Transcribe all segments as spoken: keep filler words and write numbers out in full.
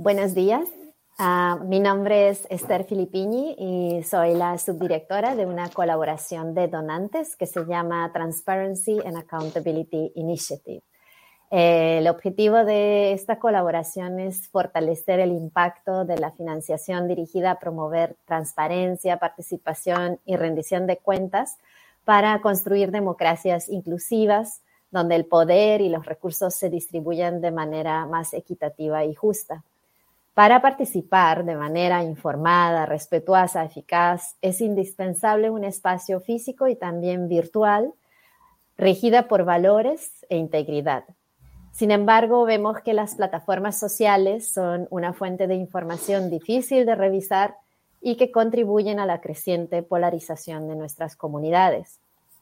Buenos días. Uh, mi nombre es Esther Filippini y soy la subdirectora de una colaboración de donantes que se llama Transparency and Accountability Initiative. Eh, el objetivo de esta colaboración es fortalecer el impacto de la financiación dirigida a promover transparencia, participación y rendición de cuentas para construir democracias inclusivas, donde el poder y los recursos se distribuyen de manera más equitativa y justa. Para participar de manera informada, respetuosa, eficaz, es indispensable un espacio físico y también virtual, regida por valores e integridad. Sin embargo, vemos que las plataformas sociales son una fuente de información difícil de revisar y que contribuyen a la creciente polarización de nuestras comunidades.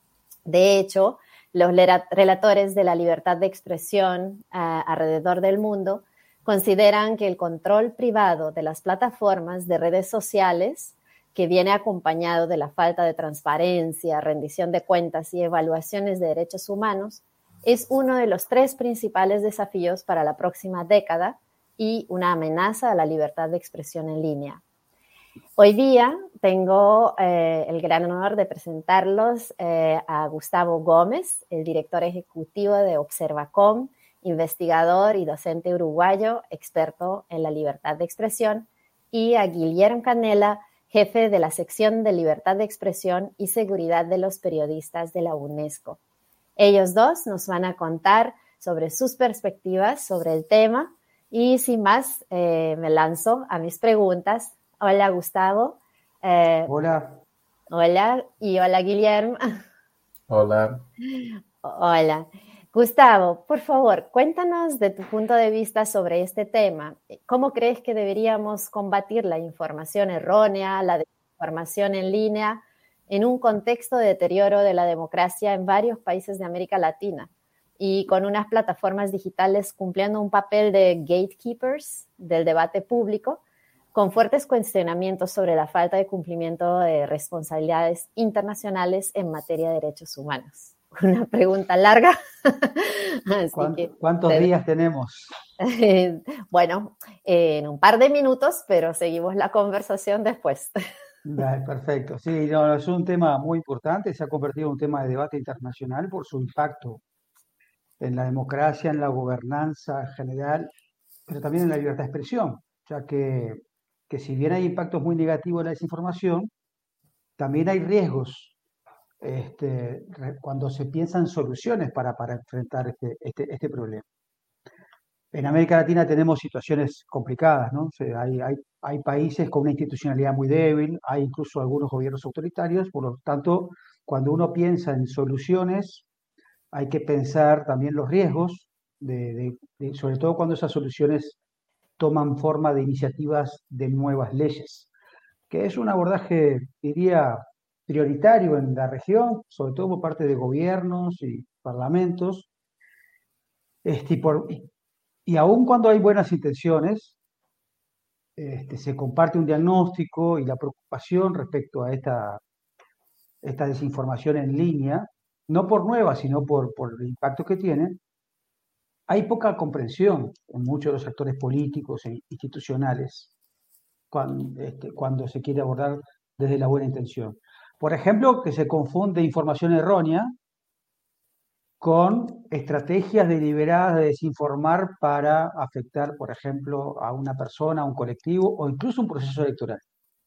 De hecho, los relatores de la libertad de expresión uh, alrededor del mundo consideran que el control privado de las plataformas de redes sociales, que viene acompañado de la falta de transparencia, rendición de cuentas y evaluaciones de derechos humanos, es uno de los tres principales desafíos para la próxima década y una amenaza a la libertad de expresión en línea. Hoy día tengo eh, el gran honor de presentarlos eh, a Gustavo Gómez, el director ejecutivo de Observacom, investigador y docente uruguayo, experto en la libertad de expresión, y a Guillermo Canella, jefe de la sección de libertad de expresión y seguridad de los periodistas de la UNESCO. Ellos dos nos van a contar sobre sus perspectivas sobre el tema y sin más eh, me lanzo a mis preguntas. Hola, Gustavo. Eh, hola. Hola y hola, Guillermo. Hola. Hola. Gustavo, por favor, cuéntanos de tu punto de vista sobre este tema. ¿Cómo crees que deberíamos combatir la información errónea, la desinformación en línea, en un contexto de deterioro de la democracia en varios países de América Latina y con unas plataformas digitales cumpliendo un papel de gatekeepers del debate público, con fuertes cuestionamientos sobre la falta de cumplimiento de responsabilidades internacionales en materia de derechos humanos? Una pregunta larga. Así ¿Cuánto, que, ¿Cuántos te... días tenemos? Bueno, eh, en un par de minutos, pero seguimos la conversación después. Perfecto. Sí, no, es un tema muy importante, se ha convertido en un tema de debate internacional por su impacto en la democracia, en la gobernanza en general, pero también en la libertad de expresión, ya que, que si bien hay impactos muy negativos en la desinformación, también hay riesgos este, cuando se piensan soluciones para, para enfrentar este, este, este problema. En América Latina tenemos situaciones complicadas, ¿no? O sea, hay, hay, hay países con una institucionalidad muy débil, hay incluso algunos gobiernos autoritarios, por lo tanto, cuando uno piensa en soluciones, hay que pensar también los riesgos, de, de, de, sobre todo cuando esas soluciones toman forma de iniciativas de nuevas leyes, que es un abordaje, diría, prioritario en la región, sobre todo por parte de gobiernos y parlamentos, este, y, por, y aun cuando hay buenas intenciones, este, se comparte un diagnóstico y la preocupación respecto a esta, esta desinformación en línea, no por nueva, sino por, por el impacto que tiene, hay poca comprensión en muchos de los actores políticos e institucionales cuando, este, cuando se quiere abordar desde la buena intención. Por ejemplo, que se confunde información errónea con estrategias deliberadas de desinformar para afectar, por ejemplo, a una persona, a un colectivo o incluso un proceso electoral.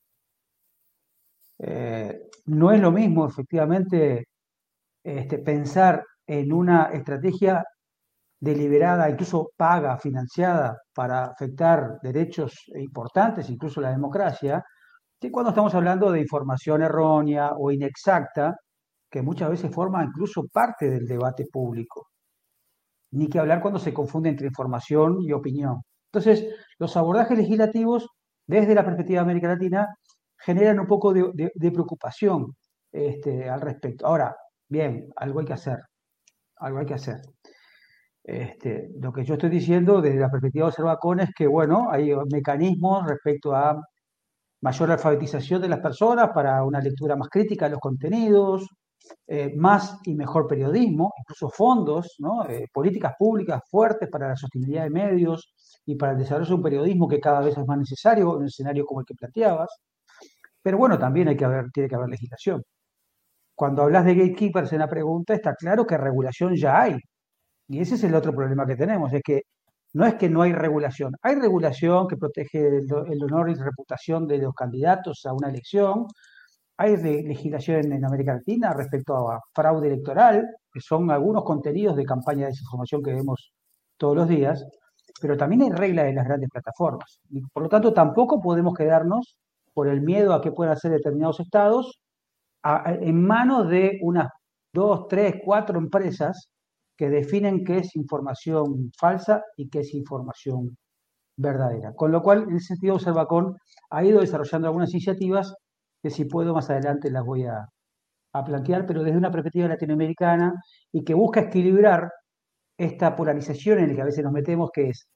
Eh, no es lo mismo, efectivamente, este, pensar en una estrategia deliberada, incluso paga, financiada, para afectar derechos importantes, incluso la democracia, que cuando estamos hablando de información errónea o inexacta, que muchas veces forma incluso parte del debate público. Ni que hablar cuando se confunde entre información y opinión. Entonces, los abordajes legislativos, desde la perspectiva de América Latina, generan un poco de, de, de preocupación este, al respecto. Ahora, bien, algo hay que hacer. Algo hay que hacer. Este, lo que yo estoy diciendo desde la perspectiva de Observacom es que, bueno, hay mecanismos respecto a mayor alfabetización de las personas para una lectura más crítica de los contenidos, eh, más y mejor periodismo, incluso fondos, ¿no? Eh, políticas públicas fuertes para la sostenibilidad de medios y para el desarrollo de un periodismo que cada vez es más necesario en un escenario como el que planteabas. Pero bueno, también hay que haber, tiene que haber legislación. Cuando hablas de gatekeepers en la pregunta, está claro que regulación ya hay. Y ese es el otro problema que tenemos, es que no es que no hay regulación, hay regulación que protege el, el honor y la reputación de los candidatos a una elección, hay de- legislación en América Latina respecto a fraude electoral, que son algunos contenidos de campaña de desinformación que vemos todos los días, pero también hay reglas de las grandes plataformas. Y por lo tanto, tampoco podemos quedarnos por el miedo a qué puedan hacer determinados estados a- en manos de unas dos, tres, cuatro empresas que definen qué es información falsa y qué es información verdadera. Con lo cual, en ese sentido, Observacón ha ido desarrollando algunas iniciativas que si puedo más adelante las voy a, a plantear, pero desde una perspectiva latinoamericana y que busca equilibrar esta polarización en la que a veces nos metemos, que es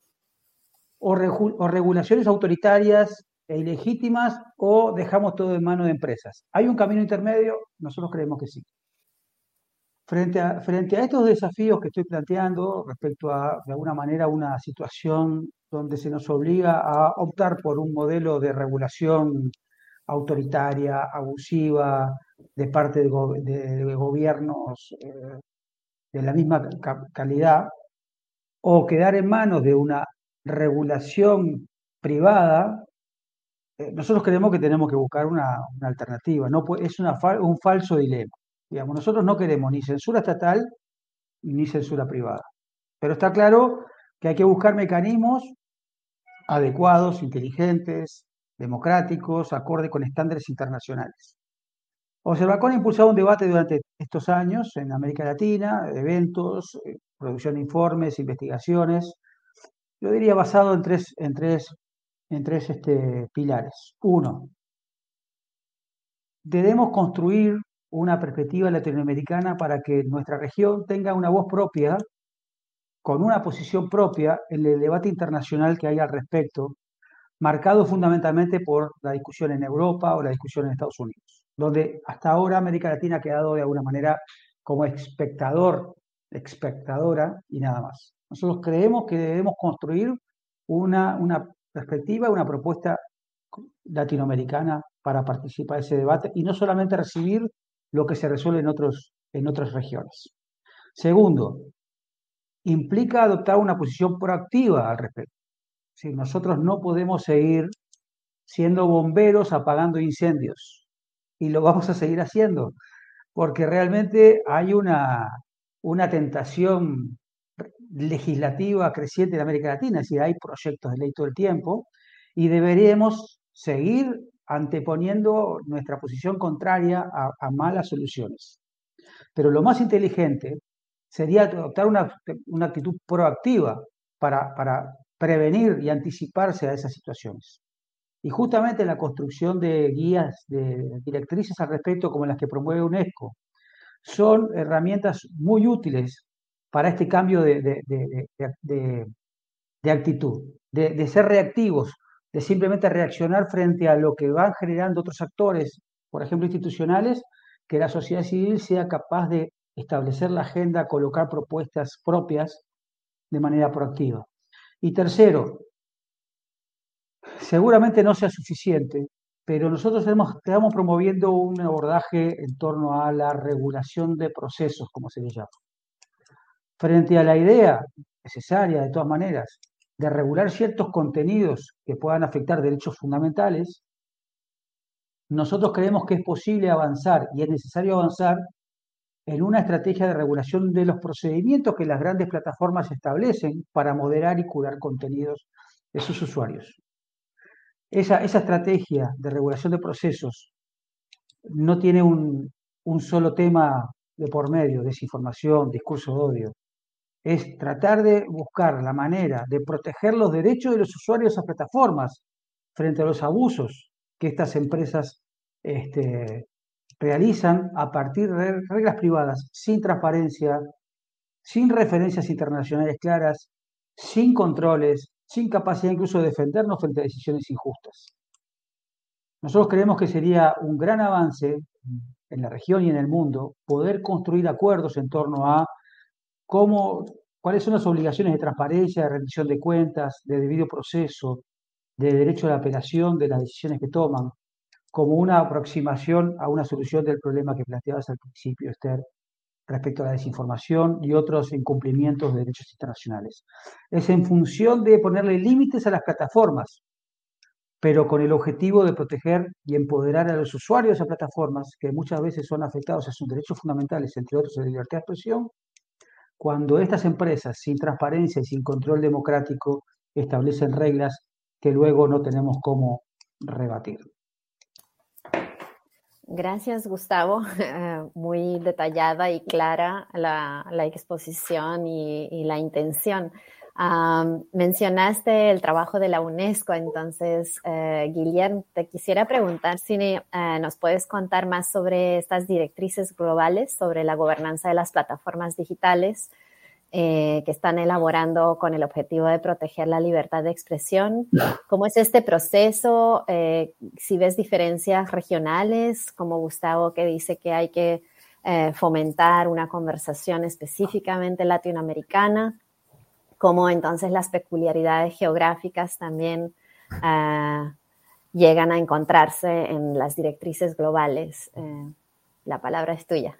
o, regu- o regulaciones autoritarias e ilegítimas o dejamos todo en manos de empresas. ¿Hay un camino intermedio? Nosotros creemos que sí. Frente a, frente a estos desafíos que estoy planteando, respecto a, de alguna manera, una situación donde se nos obliga a optar por un modelo de regulación autoritaria, abusiva, de parte de, go- de- de gobiernos eh, de la misma ca- calidad, o quedar en manos de una regulación privada, eh, nosotros creemos que tenemos que buscar una, una alternativa. No puede- es una fal- un falso dilema. Digamos, nosotros no queremos ni censura estatal ni censura privada. Pero está claro que hay que buscar mecanismos adecuados, inteligentes, democráticos, acorde con estándares internacionales. Observacón ha impulsado un debate durante estos años en América Latina, eventos, eh, producción de informes, investigaciones, yo diría basado en tres, en tres, en tres este, pilares. Uno, debemos construir una perspectiva latinoamericana para que nuestra región tenga una voz propia, con una posición propia en el debate internacional que hay al respecto, marcado fundamentalmente por la discusión en Europa o la discusión en Estados Unidos, donde hasta ahora América Latina ha quedado de alguna manera como espectador, espectadora y nada más. Nosotros creemos que debemos construir una, una perspectiva, una propuesta latinoamericana para participar de ese debate y no solamente recibir lo que se resuelve en, otros, en otras regiones. Segundo, implica adoptar una posición proactiva al respecto. Si nosotros no podemos seguir siendo bomberos apagando incendios y lo vamos a seguir haciendo porque realmente hay una, una tentación legislativa creciente en América Latina, es decir, hay proyectos de ley todo el tiempo y deberíamos seguir anteponiendo nuestra posición contraria a, a malas soluciones. Pero lo más inteligente sería adoptar una, una actitud proactiva para, para prevenir y anticiparse a esas situaciones. Y justamente la construcción de guías, de directrices al respecto, como las que promueve UNESCO, son herramientas muy útiles para este cambio de, de, de, de, de actitud, de, ser reactivos, de simplemente reaccionar frente a lo que van generando otros actores, por ejemplo, institucionales, que la sociedad civil sea capaz de establecer la agenda, colocar propuestas propias de manera proactiva. Y tercero, seguramente no sea suficiente, pero nosotros estamos, estamos promoviendo un abordaje en torno a la regulación de procesos, como se le llama. Frente a la idea necesaria, de todas maneras, de regular ciertos contenidos que puedan afectar derechos fundamentales, nosotros creemos que es posible avanzar y es necesario avanzar en una estrategia de regulación de los procedimientos que las grandes plataformas establecen para moderar y curar contenidos de sus usuarios. Esa, esa estrategia de regulación de procesos no tiene un, un solo tema de por medio, desinformación, discurso de odio. Es tratar de buscar la manera de proteger los derechos de los usuarios de esas plataformas frente a los abusos que estas empresas este, realizan a partir de reglas privadas sin transparencia, sin referencias internacionales claras, sin controles, sin capacidad incluso de defendernos frente a decisiones injustas. Nosotros creemos que sería un gran avance en la región y en el mundo, poder construir acuerdos en torno a cómo, cuáles son las obligaciones de transparencia, de rendición de cuentas, de debido proceso, de derecho a la apelación de las decisiones que toman, como una aproximación a una solución del problema que planteabas al principio, Esther, respecto a la desinformación y otros incumplimientos de derechos internacionales. Es en función de ponerle límites a las plataformas, pero con el objetivo de proteger y empoderar a los usuarios de esas plataformas, que muchas veces son afectados a sus derechos fundamentales, entre otros la libertad de expresión, cuando estas empresas, sin transparencia y sin control democrático, establecen reglas que luego no tenemos cómo rebatir. Gracias, Gustavo. Muy detallada y clara la, la exposición y, y la intención. Um, mencionaste el trabajo de la UNESCO, entonces, uh, Guillermo, te quisiera preguntar si uh, nos puedes contar más sobre estas directrices globales sobre la gobernanza de las plataformas digitales eh, que están elaborando con el objetivo de proteger la libertad de expresión. ¿Cómo es este proceso? Eh, si ves diferencias regionales, como Gustavo, que dice que hay que eh, fomentar una conversación específicamente latinoamericana, cómo entonces las peculiaridades geográficas también uh, llegan a encontrarse en las directrices globales. Eh, la palabra es tuya.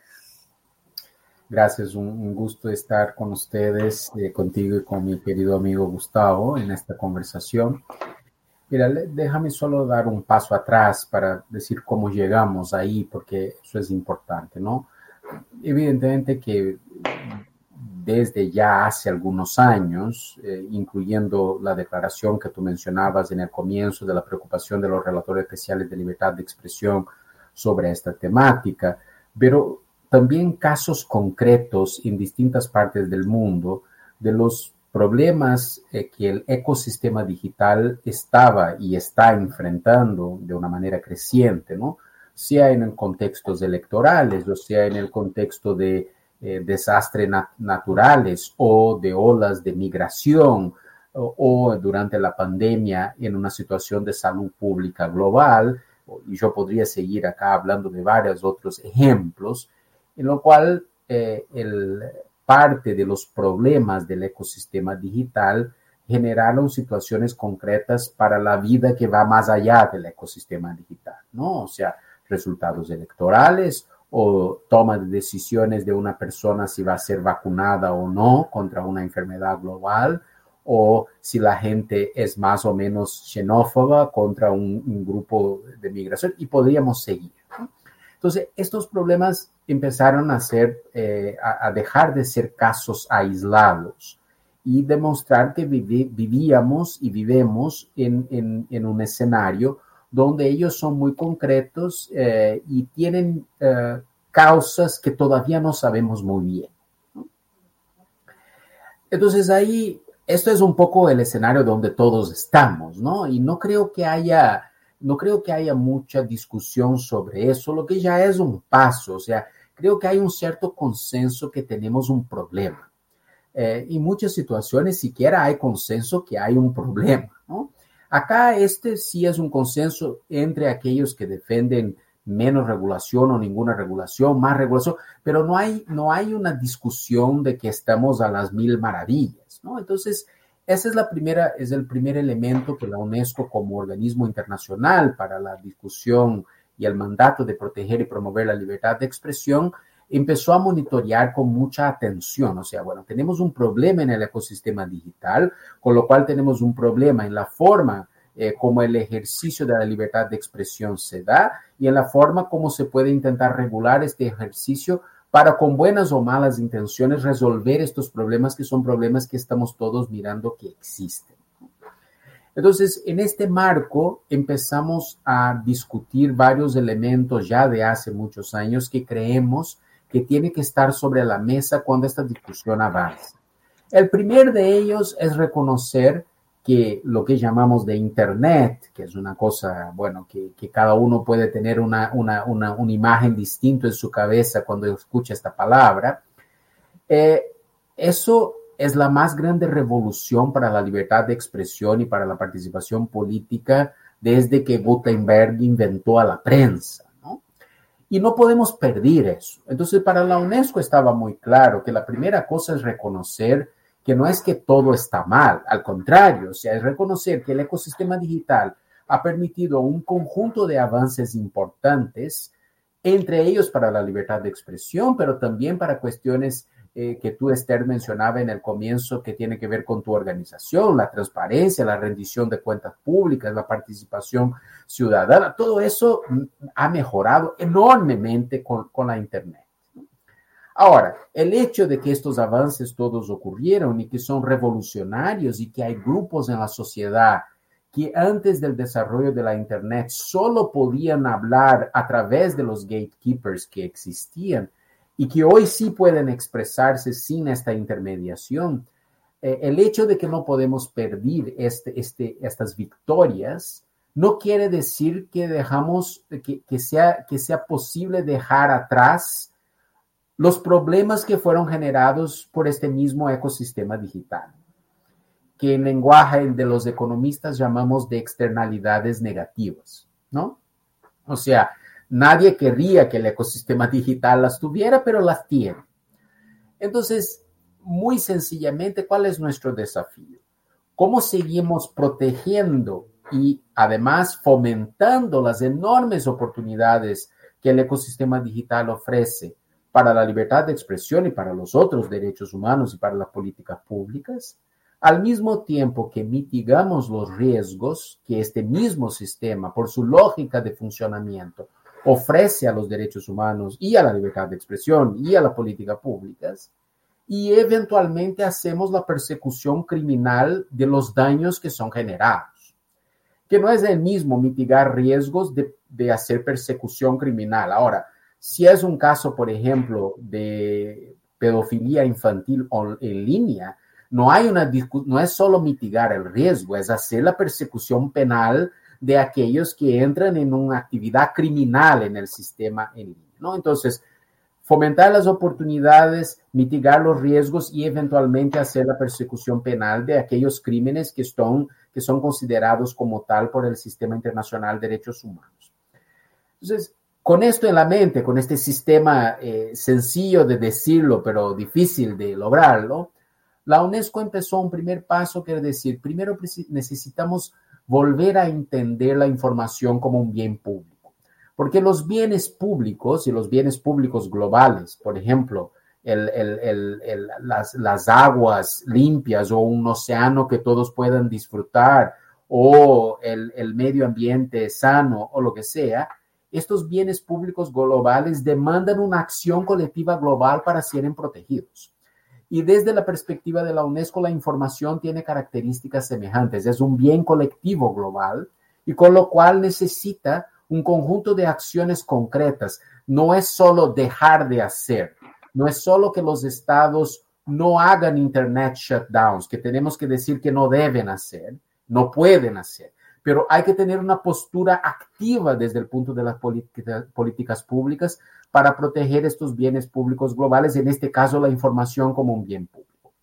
Gracias, un, un gusto estar con ustedes, eh, contigo y con mi querido amigo Gustavo en esta conversación. Mira, déjame solo dar un paso atrás para decir cómo llegamos ahí, porque eso es importante, ¿no? Evidentemente que desde ya hace algunos años, eh, incluyendo la declaración que tú mencionabas en el comienzo de la preocupación de los relatores especiales de libertad de expresión sobre esta temática, pero también casos concretos en distintas partes del mundo de los problemas eh, que el ecosistema digital estaba y está enfrentando de una manera creciente, ¿no? Sea en contextos electorales o sea en el contexto de Eh, desastres nat naturales o de olas de migración o, o durante la pandemia en una situación de salud pública global, y yo podría seguir acá hablando de varios otros ejemplos, en lo cual eh, el, parte de los problemas del ecosistema digital generaron situaciones concretas para la vida que va más allá del ecosistema digital, ¿no? O sea, resultados electorales o toma de decisiones de una persona si va a ser vacunada o no contra una enfermedad global, o si la gente es más o menos xenófoba contra un, un grupo de migración, y podríamos seguir, ¿no? Entonces, estos problemas empezaron a, ser, eh, a, a dejar de ser casos aislados y demostrar que vivi, vivíamos y vivimos en, en, en un escenario donde ellos son muy concretos eh, y tienen eh, causas que todavía no sabemos muy bien, ¿no? Entonces ahí, esto es un poco el escenario donde todos estamos, ¿no? Y no creo que haya, no creo que haya mucha discusión sobre eso, lo que ya es un paso, o sea, creo que hay un cierto consenso que tenemos un problema. Eh, en muchas situaciones siquiera hay consenso que hay un problema, ¿no? Acá este sí es un consenso entre aquellos que defienden menos regulación o ninguna regulación, más regulación, pero no hay, no hay una discusión de que estamos a las mil maravillas, ¿no? Entonces, ese es, la primera, es el primer elemento que la UNESCO como organismo internacional para la discusión y el mandato de proteger y promover la libertad de expresión empezó a monitorear con mucha atención. O sea, bueno, tenemos un problema en el ecosistema digital, con lo cual tenemos un problema en la forma eh, como el ejercicio de la libertad de expresión se da y en la forma como se puede intentar regular este ejercicio para, con buenas o malas intenciones, resolver estos problemas que son problemas que estamos todos mirando que existen. Entonces, en este marco empezamos a discutir varios elementos ya de hace muchos años que creemos que tiene que estar sobre la mesa cuando esta discusión avanza. El primer de ellos es reconocer que lo que llamamos de Internet, que es una cosa, bueno, que, que cada uno puede tener una, una, una, una imagen distinta en su cabeza cuando escucha esta palabra, eh, eso es la más grande revolución para la libertad de expresión y para la participación política desde que Gutenberg inventó a la prensa, ¿no? Y no podemos perder eso. Entonces, para la UNESCO estaba muy claro que la primera cosa es reconocer que no es que todo está mal, al contrario, o sea, es reconocer que el ecosistema digital ha permitido un conjunto de avances importantes, entre ellos para la libertad de expresión, pero también para cuestiones eh, que tú, Esther, mencionaba en el comienzo, que tiene que ver con tu organización, la transparencia, la rendición de cuentas públicas, la participación ciudadana. Todo eso ha mejorado enormemente con, con la Internet. Ahora, el hecho de que estos avances todos ocurrieron y que son revolucionarios y que hay grupos en la sociedad que antes del desarrollo de la Internet solo podían hablar a través de los gatekeepers que existían y que hoy sí pueden expresarse sin esta intermediación, eh, el hecho de que no podemos perder este, este, estas victorias no quiere decir que dejamos, que, que, sea, que sea posible dejar atrás los problemas que fueron generados por este mismo ecosistema digital, que en lenguaje de los economistas llamamos de externalidades negativas, ¿no? O sea, nadie querría que el ecosistema digital las tuviera, pero las tiene. Entonces, muy sencillamente, ¿cuál es nuestro desafío? ¿Cómo seguimos protegiendo y además fomentando las enormes oportunidades que el ecosistema digital ofrece para la libertad de expresión y para los otros derechos humanos y para las políticas públicas, al mismo tiempo que mitigamos los riesgos que este mismo sistema, por su lógica de funcionamiento, ofrece a los derechos humanos y a la libertad de expresión y a las políticas públicas, y eventualmente hacemos la persecución criminal de los daños que son generados? Que no es el mismo mitigar riesgos de, de hacer persecución criminal. Ahora, si es un caso, por ejemplo, de pedofilia infantil en línea, no hay una discu- no es solo mitigar el riesgo, es hacer la persecución penal de aquellos que entran en una actividad criminal en el sistema en línea, ¿no? Entonces, fomentar las oportunidades, mitigar los riesgos y eventualmente hacer la persecución penal de aquellos crímenes que, están, que son considerados como tal por el Sistema Internacional de Derechos Humanos. Entonces, con esto en la mente, con este sistema eh, sencillo de decirlo, pero difícil de lograrlo, la UNESCO empezó un primer paso, que es decir, primero necesitamos volver a entender la información como un bien público. Porque los bienes públicos y los bienes públicos globales, por ejemplo, el, el, el, el, las, las aguas limpias o un océano que todos puedan disfrutar o el, el medio ambiente sano o lo que sea, estos bienes públicos globales demandan una acción colectiva global para ser protegidos. Y desde la perspectiva de la UNESCO, la información tiene características semejantes. Es un bien colectivo global y con lo cual necesita un conjunto de acciones concretas. No es solo dejar de hacer. No es solo que los estados no hagan internet shutdowns, que tenemos que decir que no deben hacer, no pueden hacer. Pero hay que tener una postura activa desde el punto de las políticas, políticas públicas para proteger estos bienes públicos globales, en este caso la información como un bien público.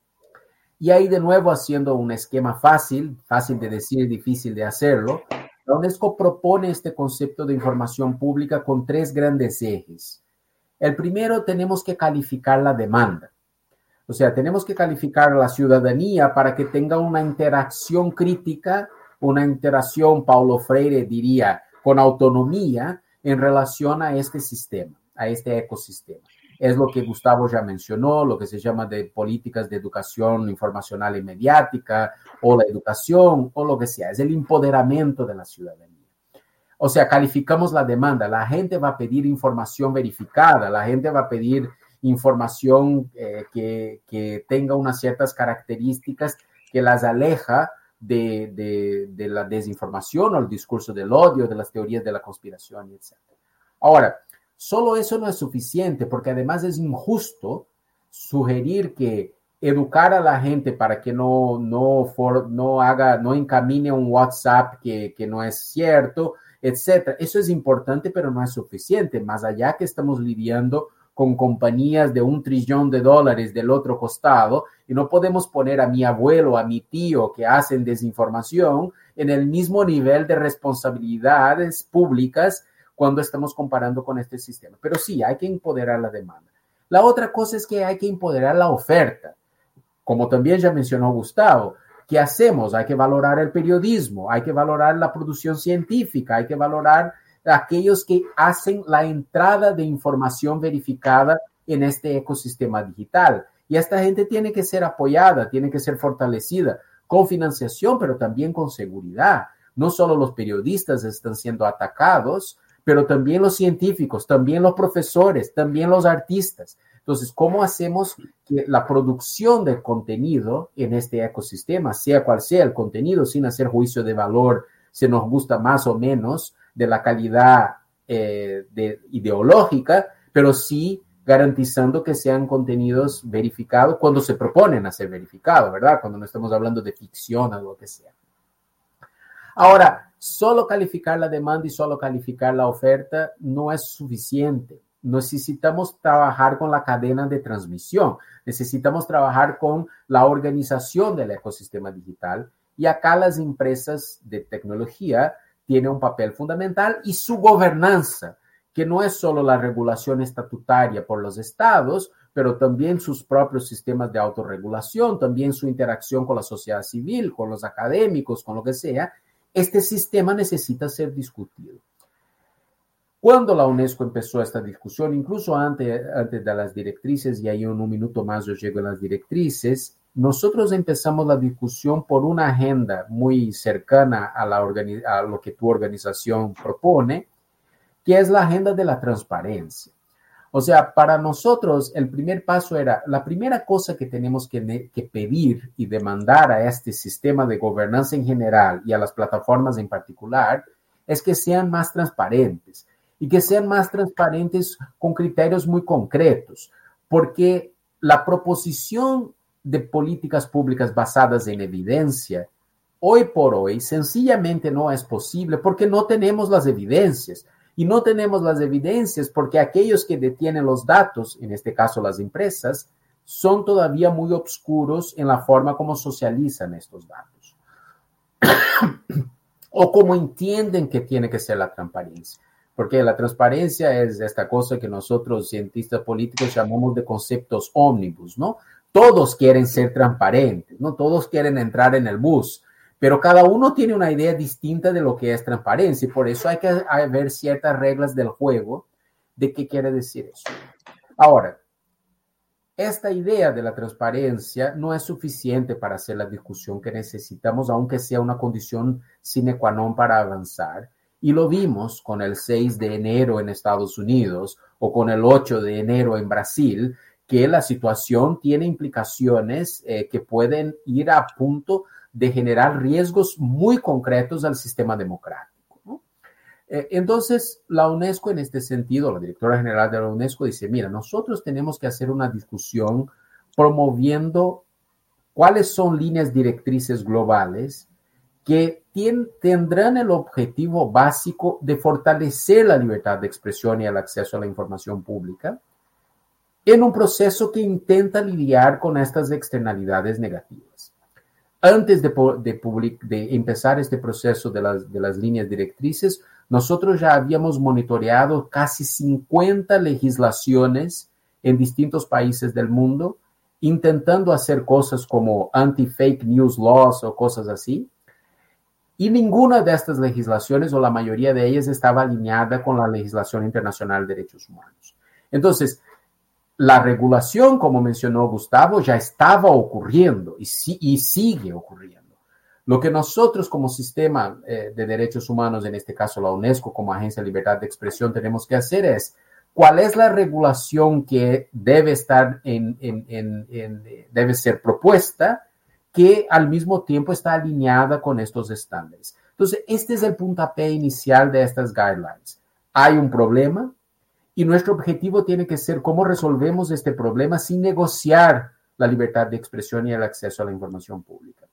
Y ahí de nuevo, haciendo un esquema fácil, fácil de decir, difícil de hacerlo, la UNESCO propone este concepto de información pública con tres grandes ejes. El primero, tenemos que calificar la demanda. O sea, tenemos que calificar a la ciudadanía para que tenga una interacción crítica, una interacción, Paulo Freire diría, con autonomía en relación a este sistema, a este ecosistema. Es lo que Gustavo ya mencionó, lo que se llama de políticas de educación informacional y mediática, o la educación, o lo que sea. Es el empoderamiento de la ciudadanía. O sea, calificamos la demanda. La gente va a pedir información verificada, la gente va a pedir información eh, que, que tenga unas ciertas características que las aleja De, de, de la desinformación o el discurso del odio, de las teorías de la conspiración, etcétera. Ahora, solo eso no es suficiente, porque además es injusto sugerir que educar a la gente para que no, no, for, no haga, no encamine un WhatsApp que, que no es cierto, etcétera. Eso es importante, pero no es suficiente. Más allá que estamos lidiando con compañías de un trillón de dólares del otro costado, y no podemos poner a mi abuelo, a mi tío que hacen desinformación en el mismo nivel de responsabilidades públicas cuando estamos comparando con este sistema. Pero sí, hay que empoderar la demanda. La otra cosa es que hay que empoderar la oferta. Como también ya mencionó Gustavo, ¿qué hacemos? Hay que valorar el periodismo, hay que valorar la producción científica, hay que valorar a aquellos que hacen la entrada de información verificada en este ecosistema digital. Y esta gente tiene que ser apoyada, tiene que ser fortalecida con financiación, pero también con seguridad. No solo los periodistas están siendo atacados, pero también los científicos, también los profesores, también los artistas. Entonces, ¿cómo hacemos que la producción del contenido en este ecosistema, sea cual sea el contenido, sin hacer juicio de valor, si nos gusta más o menos, de la calidad eh, de, ideológica, pero sí garantizando que sean contenidos verificados cuando se proponen a ser verificados, ¿verdad? Cuando no estamos hablando de ficción o lo que sea. Ahora, solo calificar la demanda y solo calificar la oferta no es suficiente. Necesitamos trabajar con la cadena de transmisión. Necesitamos trabajar con la organización del ecosistema digital. Y acá las empresas de tecnología tienen un papel fundamental y su gobernanza, que no es solo la regulación estatutaria por los estados, pero también sus propios sistemas de autorregulación, también su interacción con la sociedad civil, con los académicos, con lo que sea. Este sistema necesita ser discutido. Cuando la UNESCO empezó esta discusión, incluso antes, antes de las directrices, y ahí en un minuto más yo llego a las directrices, nosotros empezamos la discusión por una agenda muy cercana a, la organi- a lo que tu organización propone, que es la agenda de la transparencia. O sea, para nosotros el primer paso era, la primera cosa que tenemos que, que pedir y demandar a este sistema de gobernanza en general y a las plataformas en particular, es que sean más transparentes y que sean más transparentes con criterios muy concretos, porque la proposición de políticas públicas basadas en evidencia, hoy por hoy, sencillamente no es posible porque no tenemos las evidencias. Y no tenemos las evidencias porque aquellos que detienen los datos, en este caso las empresas, son todavía muy obscuros en la forma como socializan estos datos. O como entienden que tiene que ser la transparencia. Porque la transparencia es esta cosa que nosotros, cientistas políticos, llamamos de conceptos ómnibus, ¿no? Todos quieren ser transparentes, ¿no? Todos quieren entrar en el bus. Pero cada uno tiene una idea distinta de lo que es transparencia y por eso hay que ver ciertas reglas del juego de qué quiere decir eso. Ahora, esta idea de la transparencia no es suficiente para hacer la discusión que necesitamos, aunque sea una condición sine qua non para avanzar. Y lo vimos con el seis de enero en Estados Unidos o con el ocho de enero en Brasil, que la situación tiene implicaciones eh, que pueden ir a punto de generar riesgos muy concretos al sistema democrático, ¿no? Eh, entonces, la UNESCO en este sentido, la directora general de la UNESCO dice, mira, nosotros tenemos que hacer una discusión promoviendo cuáles son líneas directrices globales que tien, tendrán el objetivo básico de fortalecer la libertad de expresión y el acceso a la información pública en un proceso que intenta lidiar con estas externalidades negativas. Antes de, de, public, de empezar este proceso de las, de las líneas directrices, nosotros ya habíamos monitoreado casi cincuenta legislaciones en distintos países del mundo, intentando hacer cosas como anti-fake news laws o cosas así, y ninguna de estas legislaciones, o la mayoría de ellas, estaba alineada con la legislación internacional de derechos humanos. Entonces, la regulación, como mencionó Gustavo, ya estaba ocurriendo y, si, y sigue ocurriendo. Lo que nosotros como sistema eh, de derechos humanos, en este caso la UNESCO como Agencia de Libertad de Expresión, tenemos que hacer es, ¿cuál es la regulación que debe estar en, en, en, en debe ser propuesta que al mismo tiempo está alineada con estos estándares? Entonces, este es el puntapié inicial de estas guidelines. Hay un problema, y nuestro objetivo tiene que ser cómo resolvemos este problema sin negociar la libertad de expresión y el acceso a la información pública.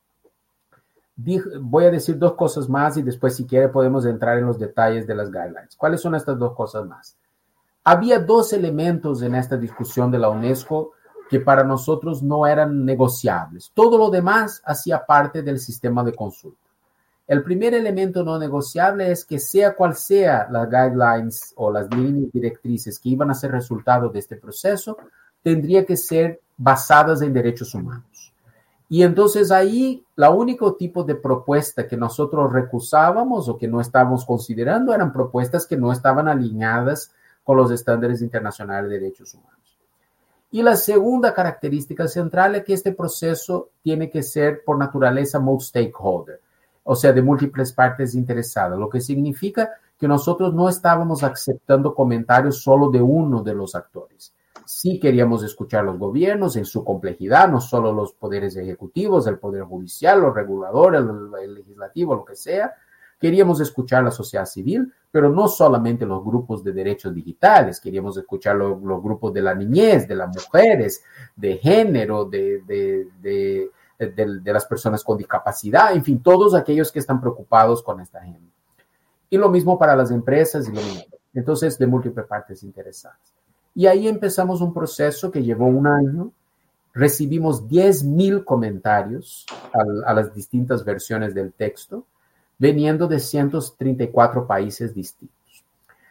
Voy a decir dos cosas más y después, si quiere, podemos entrar en los detalles de las guidelines. ¿Cuáles son estas dos cosas más? Había dos elementos en esta discusión de la UNESCO que para nosotros no eran negociables. Todo lo demás hacía parte del sistema de consulta. El primer elemento no negociable es que sea cual sea las guidelines o las líneas directrices que iban a ser resultado de este proceso, tendría que ser basadas en derechos humanos. Y entonces ahí, la único tipo de propuesta que nosotros recusábamos o que no estábamos considerando eran propuestas que no estaban alineadas con los estándares internacionales de derechos humanos. Y la segunda característica central es que este proceso tiene que ser por naturaleza multi-stakeholder, o sea, de múltiples partes interesadas, lo que significa que nosotros no estábamos aceptando comentarios solo de uno de los actores. Sí queríamos escuchar los gobiernos en su complejidad, no solo los poderes ejecutivos, el poder judicial, los reguladores, el, el legislativo, lo que sea. Queríamos escuchar la sociedad civil, pero no solamente los grupos de derechos digitales, queríamos escuchar lo, los grupos de la niñez, de las mujeres, de género, de, de, de, de, de las personas con discapacidad, en fin, todos aquellos que están preocupados con esta agenda. Y lo mismo para las empresas y lo mismo. Entonces, de múltiples partes interesadas. Y ahí empezamos un proceso que llevó un año. Recibimos diez mil comentarios a, a las distintas versiones del texto, veniendo de ciento treinta y cuatro países distintos.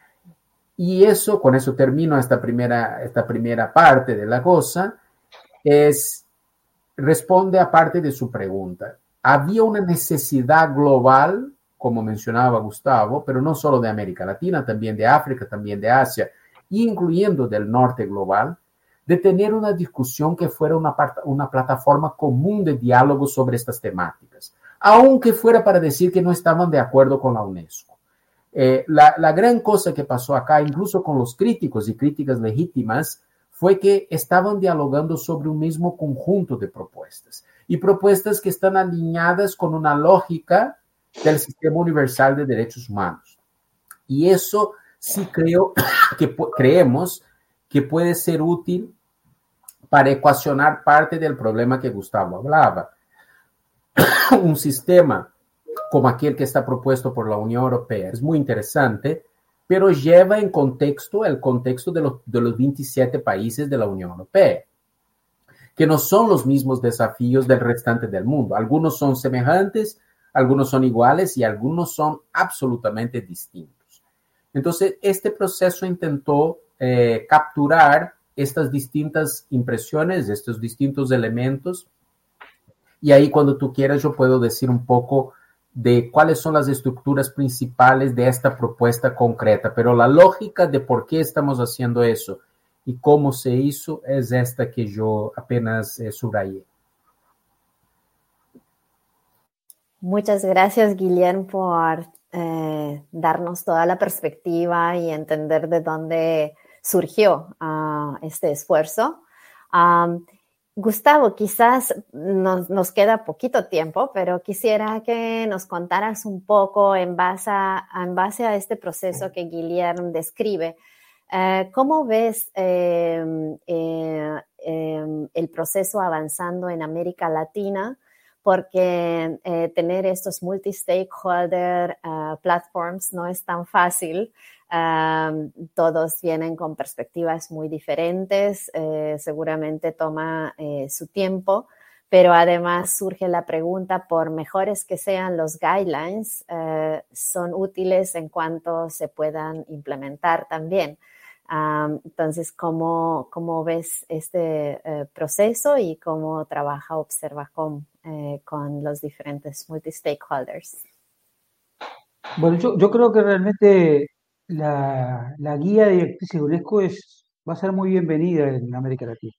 Y eso, con eso termino esta primera, esta primera parte de la cosa, es, responde a parte de su pregunta. Había una necesidad global, como mencionaba Gustavo, pero no solo de América Latina, también de África, también de Asia, incluyendo del norte global, de tener una discusión que fuera una, una plataforma común de diálogo sobre estas temáticas, aunque fuera para decir que no estaban de acuerdo con la UNESCO. Eh, la, la gran cosa que pasó acá, incluso con los críticos y críticas legítimas, fue que estaban dialogando sobre un mismo conjunto de propuestas, y propuestas que están alineadas con una lógica del sistema universal de derechos humanos. Y eso sí creo que creemos que puede ser útil para ecuacionar parte del problema que Gustavo hablaba. Un sistema como aquel que está propuesto por la Unión Europea es muy interesante, pero lleva en contexto el contexto de los, de los veintisiete países de la Unión Europea, que no son los mismos desafíos del restante del mundo. Algunos son semejantes, algunos son iguales y algunos son absolutamente distintos. Entonces, este proceso intentó eh, capturar estas distintas impresiones, estos distintos elementos, y ahí cuando tú quieras yo puedo decir un poco de cuáles son las estructuras principales de esta propuesta concreta, pero la lógica de por qué estamos haciendo eso y cómo se hizo es esta que yo apenas eh, subrayé. Muchas gracias, Guillermo, por eh, darnos toda la perspectiva y entender de dónde surgió uh, este esfuerzo. Um, Gustavo, quizás nos, nos queda poquito tiempo, pero quisiera que nos contaras un poco en base a, en base a este proceso que Guillermo describe. Eh, ¿Cómo ves eh, eh, eh, el proceso avanzando en América Latina? Porque eh, tener estos multi-stakeholder uh, platforms no es tan fácil. Um, todos vienen con perspectivas muy diferentes, eh, seguramente toma eh, su tiempo, pero además surge la pregunta, por mejores que sean los guidelines, eh, son útiles en cuanto se puedan implementar también. Um, entonces, ¿cómo, cómo ves este eh, proceso y cómo trabaja Observacom eh, con los diferentes multi-stakeholders? Bueno, yo, yo creo que realmente la, la guía de directrices de UNESCO es, va a ser muy bienvenida en América Latina.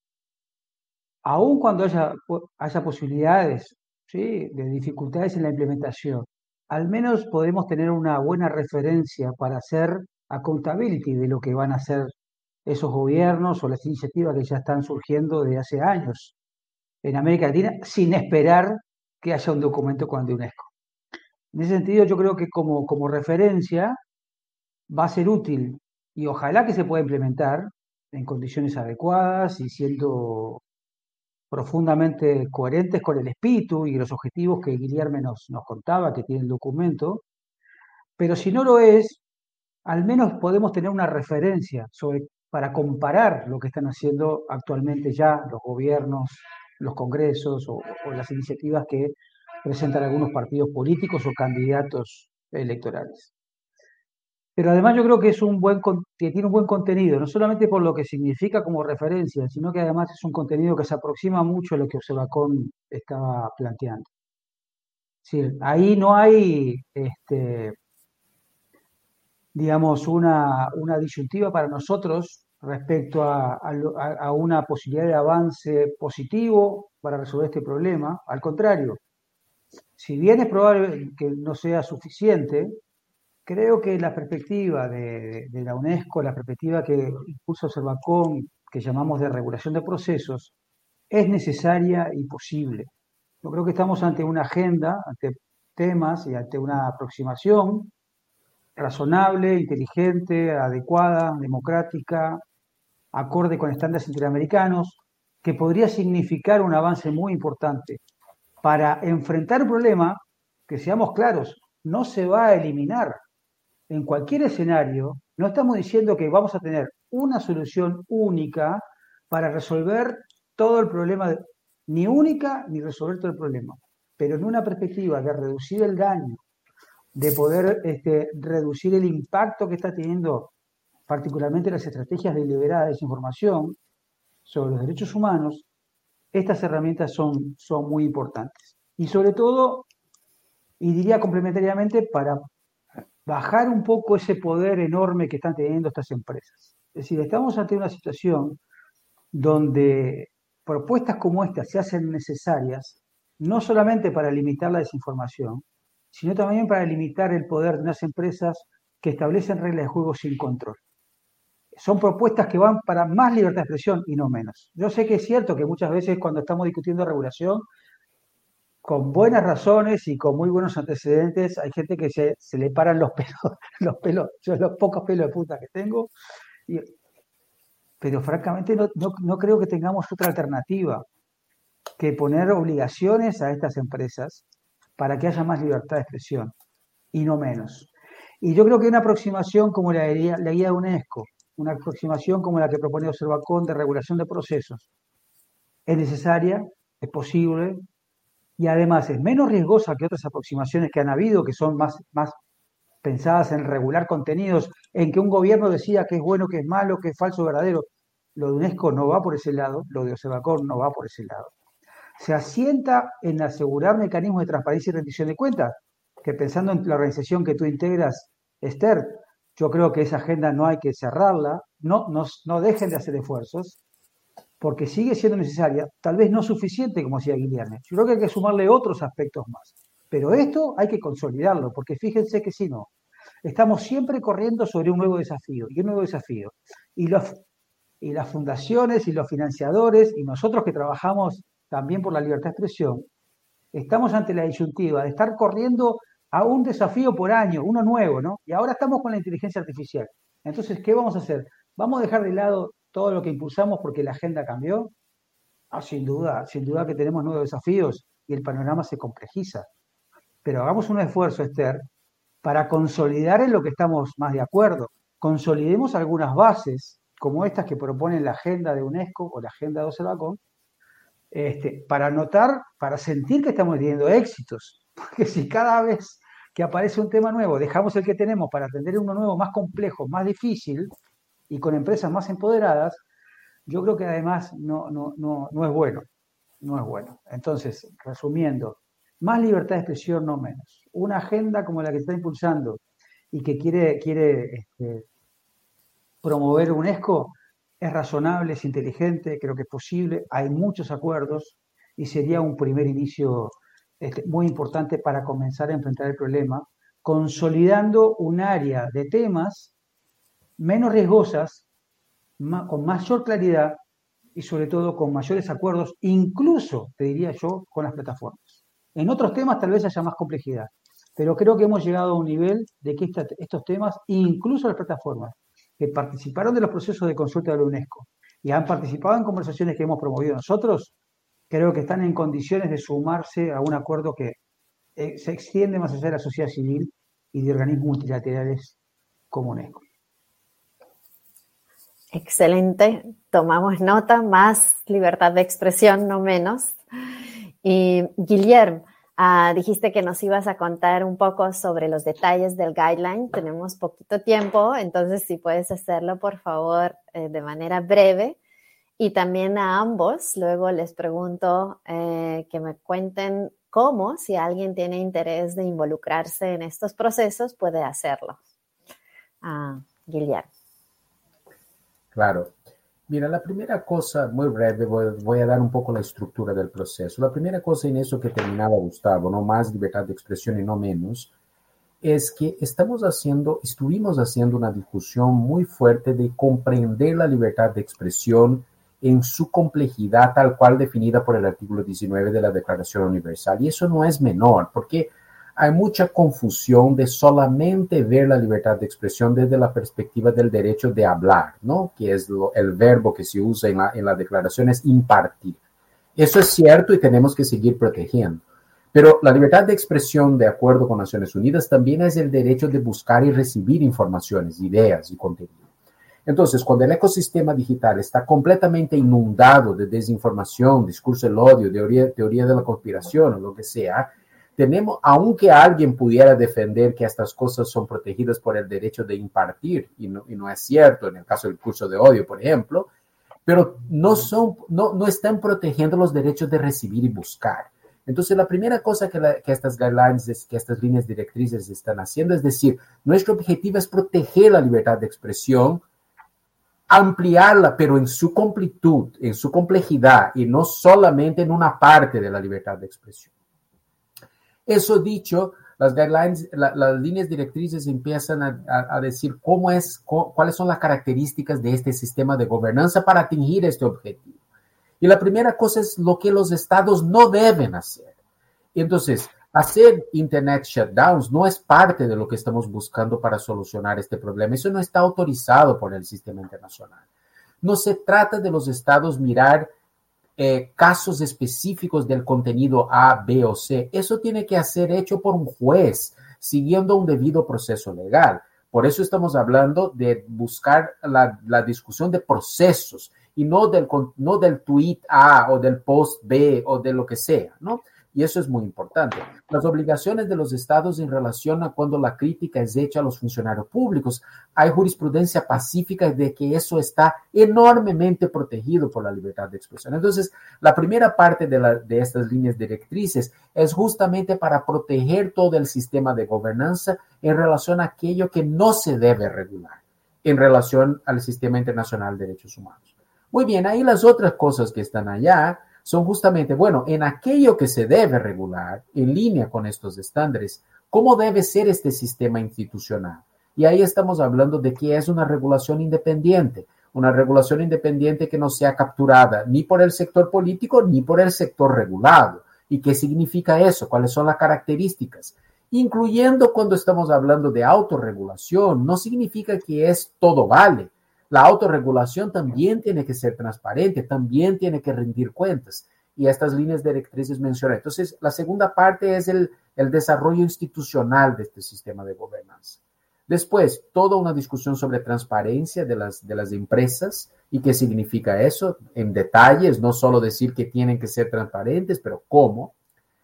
Aun cuando haya, haya posibilidades, ¿sí?, de dificultades en la implementación, al menos podemos tener una buena referencia para hacer accountability de lo que van a hacer esos gobiernos o las iniciativas que ya están surgiendo de hace años en América Latina, sin esperar que haya un documento con de UNESCO. En ese sentido, yo creo que como, como referencia va a ser útil y ojalá que se pueda implementar en condiciones adecuadas y siendo profundamente coherentes con el espíritu y los objetivos que Guillermo nos, nos contaba que tiene el documento, pero si no lo es, al menos podemos tener una referencia sobre, para comparar lo que están haciendo actualmente ya los gobiernos, los congresos o, o las iniciativas que presentan algunos partidos políticos o candidatos electorales. Pero además yo creo que es un buen que tiene un buen contenido, no solamente por lo que significa como referencia, sino que además es un contenido que se aproxima mucho a lo que Observacom estaba planteando. Sí, ahí no hay, este, digamos, una, una disyuntiva para nosotros respecto a, a, a una posibilidad de avance positivo para resolver este problema. Al contrario, si bien es probable que no sea suficiente, creo que la perspectiva de, de la UNESCO, la perspectiva que impulsa Observacom, que llamamos de regulación de procesos, es necesaria y posible. Yo creo que estamos ante una agenda, ante temas y ante una aproximación razonable, inteligente, adecuada, democrática, acorde con estándares interamericanos, que podría significar un avance muy importante para enfrentar un problema que, seamos claros, no se va a eliminar. En cualquier escenario, no estamos diciendo que vamos a tener una solución única para resolver todo el problema, ni única ni resolver todo el problema, pero en una perspectiva de reducir el daño, de poder este, reducir el impacto que está teniendo particularmente las estrategias deliberadas de desinformación sobre los derechos humanos, estas herramientas son, son muy importantes. Y sobre todo, y diría complementariamente, para bajar un poco ese poder enorme que están teniendo estas empresas. Es decir, estamos ante una situación donde propuestas como estas se hacen necesarias, no solamente para limitar la desinformación, sino también para limitar el poder de unas empresas que establecen reglas de juego sin control. Son propuestas que van para más libertad de expresión y no menos. Yo sé que es cierto que muchas veces cuando estamos discutiendo regulación, con buenas razones y con muy buenos antecedentes, hay gente que se, se le paran los pelos, los pelos, yo los pocos pelos de punta que tengo, y, pero francamente no, no, no creo que tengamos otra alternativa que poner obligaciones a estas empresas para que haya más libertad de expresión y no menos. Y yo creo que una aproximación como la guía, la guía de UNESCO, una aproximación como la que propone Observacom de regulación de procesos, es necesaria, es posible, y además es menos riesgosa que otras aproximaciones que han habido, que son más, más pensadas en regular contenidos, en que un gobierno decida qué es bueno, qué es malo, qué es falso, verdadero. Lo de UNESCO no va por ese lado, lo de Observacom no va por ese lado. Se asienta en asegurar mecanismos de transparencia y rendición de cuentas, que pensando en la organización que tú integras, Esther, yo creo que esa agenda no hay que cerrarla, no, no, no dejen de hacer esfuerzos, porque sigue siendo necesaria, tal vez no suficiente, como decía Guillermo. Yo creo que hay que sumarle otros aspectos más. Pero esto hay que consolidarlo, porque fíjense que si no, estamos siempre corriendo sobre un nuevo desafío, y un nuevo desafío. Y, los, y las fundaciones y los financiadores, y nosotros que trabajamos también por la libertad de expresión, estamos ante la disyuntiva de estar corriendo a un desafío por año, uno nuevo, ¿no? Y ahora estamos con la inteligencia artificial. Entonces, ¿qué vamos a hacer? ¿Vamos a dejar de lado todo lo que impulsamos porque la agenda cambió? Ah, sin duda, sin duda que tenemos nuevos desafíos y el panorama se complejiza. Pero hagamos un esfuerzo, Esther, para consolidar en lo que estamos más de acuerdo. Consolidemos algunas bases, como estas que proponen la agenda de UNESCO o la agenda de Observacom, este, para notar, para sentir que estamos teniendo éxitos. Porque si cada vez que aparece un tema nuevo dejamos el que tenemos para atender uno nuevo más complejo, más difícil, y con empresas más empoderadas, yo creo que además no, no, no, no es bueno, no es bueno. Entonces, resumiendo, más libertad de expresión, no menos. Una agenda como la que está impulsando y que quiere, quiere este, promover UNESCO es razonable, es inteligente, creo que es posible, hay muchos acuerdos y sería un primer inicio este, muy importante para comenzar a enfrentar el problema, consolidando un área de temas menos riesgosas, con mayor claridad y sobre todo con mayores acuerdos, incluso, te diría yo, con las plataformas. En otros temas tal vez haya más complejidad, pero creo que hemos llegado a un nivel de que esta, estos temas, incluso las plataformas, que participaron de los procesos de consulta de la UNESCO y han participado en conversaciones que hemos promovido nosotros, creo que están en condiciones de sumarse a un acuerdo que eh, se extiende más allá de la sociedad civil y de organismos multilaterales como UNESCO. Excelente, tomamos nota, más libertad de expresión, no menos. Y Guillermo, Uh, dijiste que nos ibas a contar un poco sobre los detalles del guideline. Tenemos poquito tiempo, entonces si puedes hacerlo, por favor, eh, de manera breve. Y también a ambos, luego les pregunto eh, que me cuenten cómo, si alguien tiene interés de involucrarse en estos procesos, puede hacerlo. Uh, Guillermo. Claro. Mira, la primera cosa, muy breve, voy, voy a dar un poco la estructura del proceso. La primera cosa en eso que terminaba Gustavo, no más libertad de expresión y no menos, es que estamos haciendo, estuvimos haciendo una discusión muy fuerte de comprender la libertad de expresión en su complejidad tal cual definida por el artículo diecinueve de la Declaración Universal. Y eso no es menor, porque hay mucha confusión de solamente ver la libertad de expresión desde la perspectiva del derecho de hablar, ¿no? Que es lo, el verbo que se usa en la, en la declaración es impartir. Eso es cierto y tenemos que seguir protegiendo. Pero la libertad de expresión, de acuerdo con Naciones Unidas, también es el derecho de buscar y recibir informaciones, ideas y contenido. Entonces, cuando el ecosistema digital está completamente inundado de desinformación, discurso del odio, teoría, teoría de la conspiración o lo que sea, tenemos, aunque alguien pudiera defender que estas cosas son protegidas por el derecho de impartir, y no, y no es cierto en el caso del discurso de odio, por ejemplo, pero no, son, no, no están protegiendo los derechos de recibir y buscar. Entonces, la primera cosa que, la, que estas guidelines, que estas líneas directrices están haciendo es decir, nuestro objetivo es proteger la libertad de expresión, ampliarla, pero en su completud, en su complejidad, y no solamente en una parte de la libertad de expresión. Eso dicho, las guidelines, la, las líneas directrices empiezan a, a, a decir cómo es, cu, cuáles son las características de este sistema de gobernanza para atingir este objetivo. Y la primera cosa es lo que los estados no deben hacer. Entonces, hacer internet shutdowns no es parte de lo que estamos buscando para solucionar este problema. Eso no está autorizado por el sistema internacional. No se trata de los estados mirar Eh, casos específicos del contenido A, B o C. Eso tiene que ser hecho por un juez, siguiendo un debido proceso legal. Por eso estamos hablando de buscar la, la discusión de procesos y no del, no del tweet A o del post B o de lo que sea, ¿no? Y eso es muy importante. Las obligaciones de los estados en relación a cuando la crítica es hecha a los funcionarios públicos. Hay jurisprudencia pacífica de que eso está enormemente protegido por la libertad de expresión. Entonces, la primera parte de, la, de estas líneas directrices es justamente para proteger todo el sistema de gobernanza en relación a aquello que no se debe regular en relación al sistema internacional de derechos humanos. Muy bien, ahí las otras cosas que están allá son justamente, bueno, en aquello que se debe regular, en línea con estos estándares, ¿cómo debe ser este sistema institucional? Y ahí estamos hablando de que es una regulación independiente, una regulación independiente que no sea capturada ni por el sector político ni por el sector regulado. ¿Y qué significa eso? ¿Cuáles son las características? Incluyendo cuando estamos hablando de autorregulación, no significa que es todo vale. La autorregulación también tiene que ser transparente, también tiene que rendir cuentas. Y estas líneas directrices mencionan. Entonces, la segunda parte es el, el desarrollo institucional de este sistema de gobernanza. Después, toda una discusión sobre transparencia de las, de las empresas y qué significa eso en detalles, no solo decir que tienen que ser transparentes, pero cómo.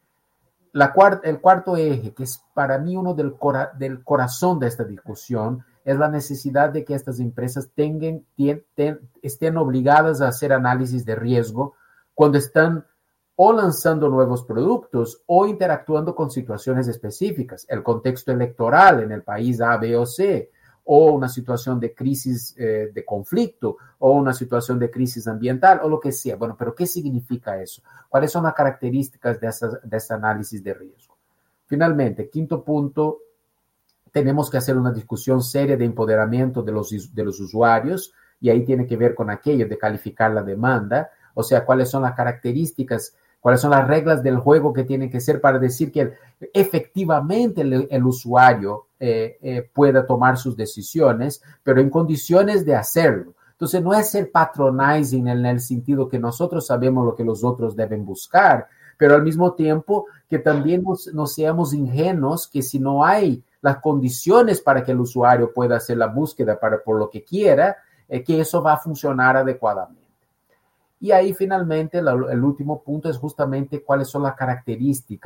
La cuarta, el cuarto eje, que es para mí uno del, cora, del corazón de esta discusión, es la necesidad de que estas empresas tengan, ten, ten, estén obligadas a hacer análisis de riesgo cuando están o lanzando nuevos productos o interactuando con situaciones específicas, el contexto electoral en el país A, B o C, o una situación de crisis eh, de conflicto, o una situación de crisis ambiental, o lo que sea. Bueno, pero ¿qué significa eso? ¿Cuáles son las características de, esas, de ese análisis de riesgo? Finalmente, quinto punto, tenemos que hacer una discusión seria de empoderamiento de los, de los usuarios, y ahí tiene que ver con aquello de calificar la demanda, o sea, cuáles son las características, cuáles son las reglas del juego que tienen que ser para decir que el, efectivamente el, el usuario eh, eh, pueda tomar sus decisiones, pero en condiciones de hacerlo. Entonces, no es ser patronizing en el sentido que nosotros sabemos lo que los otros deben buscar, pero al mismo tiempo que también nos, no seamos ingenuos que si no hay las condiciones para que el usuario pueda hacer la búsqueda para, por lo que quiera, eh, que eso va a funcionar adecuadamente. Y ahí finalmente la, el último punto es justamente cuáles son las características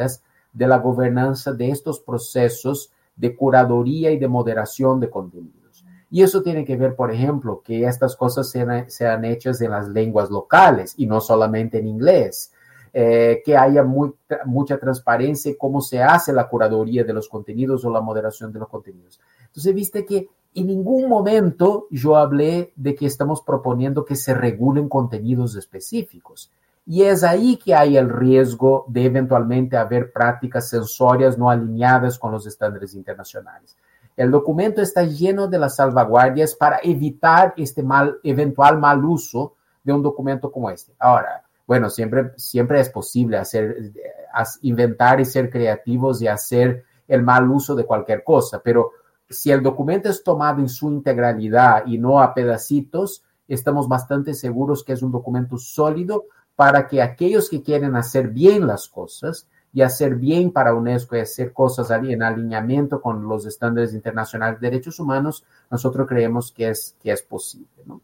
de la gobernanza de estos procesos de curaduría y de moderación de contenidos. Y eso tiene que ver, por ejemplo, que estas cosas sean, sean hechas en las lenguas locales y no solamente en inglés. Eh, que haya muy, mucha transparencia en cómo se hace la curaduría de los contenidos o la moderación de los contenidos. Entonces, viste que en ningún momento yo hablé de que estamos proponiendo que se regulen contenidos específicos. Y es ahí que hay el riesgo de eventualmente haber prácticas sensorias no alineadas con los estándares internacionales. El documento está lleno de las salvaguardias para evitar este mal, eventual mal uso de un documento como este. Ahora, bueno, siempre, siempre es posible hacer, inventar y ser creativos y hacer el mal uso de cualquier cosa, pero si el documento es tomado en su integralidad y no a pedacitos, estamos bastante seguros que es un documento sólido para que aquellos que quieren hacer bien las cosas y hacer bien para UNESCO y hacer cosas en alineamiento con los estándares internacionales de derechos humanos, nosotros creemos que es, que es posible, ¿no?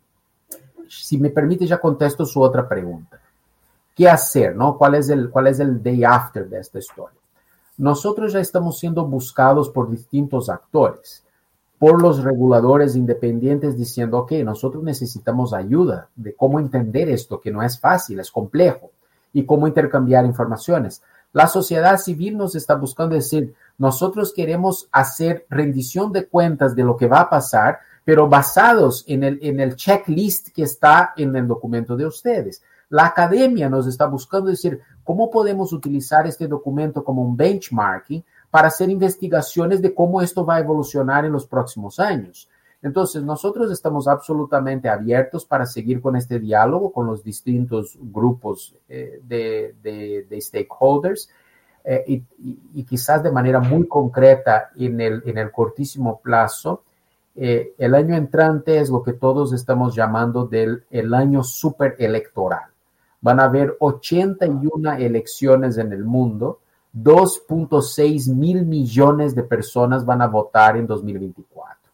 Si me permite, ya contesto su otra pregunta. ¿Qué hacer, no? ¿Cuál es el, cuál es el day after de esta historia? Nosotros ya estamos siendo buscados por distintos actores, por los reguladores independientes diciendo, ok, nosotros necesitamos ayuda de cómo entender esto, que no es fácil, es complejo, y cómo intercambiar informaciones. La sociedad civil nos está buscando decir, nosotros queremos hacer rendición de cuentas de lo que va a pasar, pero basados en el, en el checklist que está en el documento de ustedes. La academia nos está buscando decir cómo podemos utilizar este documento como un benchmarking para hacer investigaciones de cómo esto va a evolucionar en los próximos años. Entonces, nosotros estamos absolutamente abiertos para seguir con este diálogo con los distintos grupos eh, de, de, de stakeholders eh, y, y, y quizás de manera muy concreta en el, en el cortísimo plazo. Eh, el año entrante es lo que todos estamos llamando del el año superelectoral. Van a haber ochenta y una elecciones en el mundo, dos punto seis mil millones de personas van a votar en dos mil veinticuatro.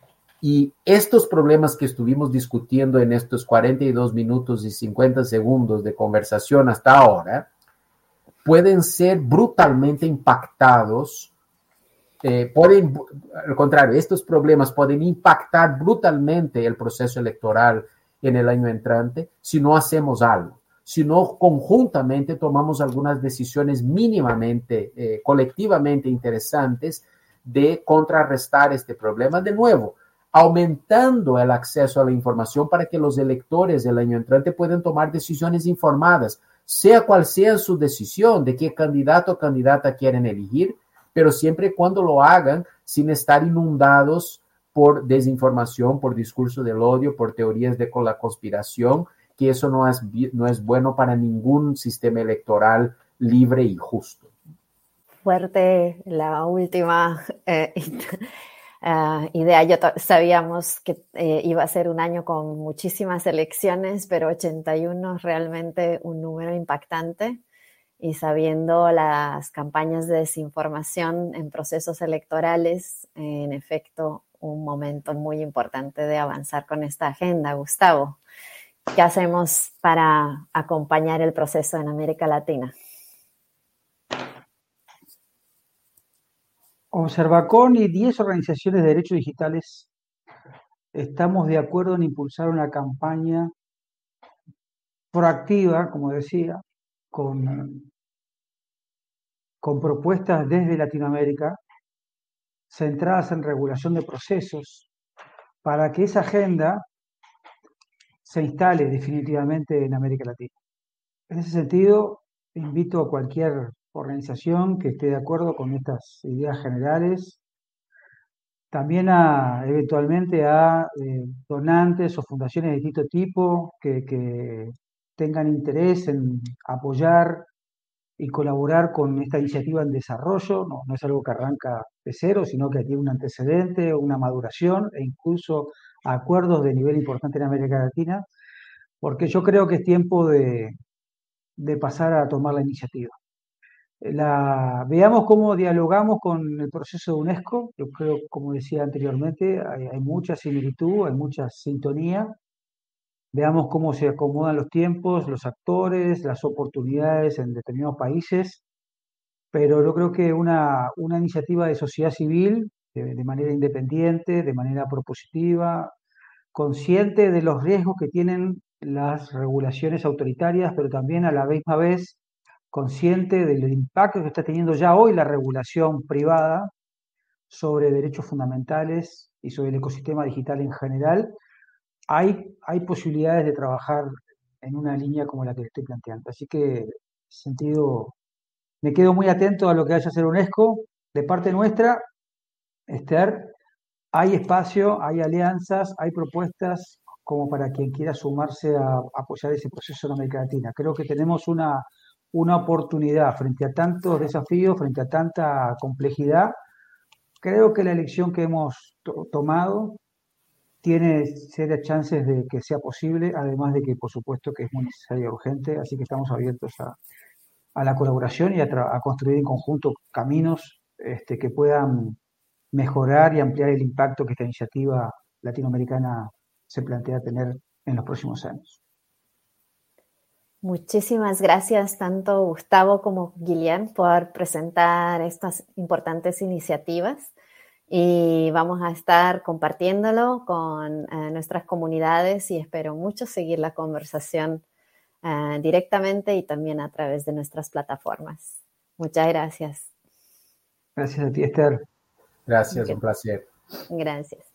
Y estos problemas que estuvimos discutiendo en estos cuarenta y dos minutos y cincuenta segundos de conversación hasta ahora, pueden ser brutalmente impactados. Eh, pueden, al contrario, estos problemas pueden impactar brutalmente el proceso electoral en el año entrante si no hacemos algo. Si no conjuntamente tomamos algunas decisiones mínimamente, eh, colectivamente interesantes de contrarrestar este problema, de nuevo, aumentando el acceso a la información para que los electores del año entrante puedan tomar decisiones informadas, sea cual sea su decisión de qué candidato o candidata quieren elegir, pero siempre y cuando lo hagan sin estar inundados por desinformación, por discurso del odio, por teorías de la conspiración, que eso no es, no es bueno para ningún sistema electoral libre y justo. Fuerte la última eh, uh, idea. Yo sabíamos que eh, iba a ser un año con muchísimas elecciones, pero ochenta y uno es realmente un número impactante. Y sabiendo las campañas de desinformación en procesos electorales, en efecto, un momento muy importante de avanzar con esta agenda. Gustavo, ¿qué hacemos para acompañar el proceso en América Latina? Observacon y diez organizaciones de derechos digitales estamos de acuerdo en impulsar una campaña proactiva, como decía, con, con propuestas desde Latinoamérica centradas en regulación de procesos para que esa agenda se instale definitivamente en América Latina. En ese sentido, invito a cualquier organización que esté de acuerdo con estas ideas generales, también a eventualmente a eh, donantes o fundaciones de distinto tipo que, que tengan interés en apoyar y colaborar con esta iniciativa en desarrollo. No, no es algo que arranca de cero, sino que tiene un antecedente, una maduración e incluso acuerdos de nivel importante en América Latina, porque yo creo que es tiempo de, de pasar a tomar la iniciativa. La, veamos cómo dialogamos con el proceso de UNESCO. Yo creo, como decía anteriormente, hay, hay mucha similitud, hay mucha sintonía. Veamos cómo se acomodan los tiempos, los actores, las oportunidades en determinados países pero yo creo que una, una iniciativa de sociedad civil, de, de manera independiente, de manera propositiva, consciente de los riesgos que tienen las regulaciones autoritarias, pero también a la misma vez consciente del impacto que está teniendo ya hoy la regulación privada sobre derechos fundamentales y sobre el ecosistema digital en general, hay, hay posibilidades de trabajar en una línea como la que estoy planteando. Así que, en ese sentido, me quedo muy atento a lo que vaya a hacer UNESCO. De parte nuestra, Esther, hay espacio, hay alianzas, hay propuestas como para quien quiera sumarse a, a apoyar ese proceso en América Latina. Creo que tenemos una, una oportunidad frente a tantos desafíos, frente a tanta complejidad. Creo que la elección que hemos to- tomado tiene serias chances de que sea posible, además de que, por supuesto, que es muy necesaria y urgente, así que estamos abiertos a, a la colaboración y a, tra- a construir en conjunto caminos este, que puedan mejorar y ampliar el impacto que esta iniciativa latinoamericana se plantea tener en los próximos años. Muchísimas gracias tanto Gustavo como Guillén por presentar estas importantes iniciativas y vamos a estar compartiéndolo con eh, nuestras comunidades y espero mucho seguir la conversación eh, directamente y también a través de nuestras plataformas. Muchas gracias. Gracias a ti, Esther. Gracias, un placer. Gracias.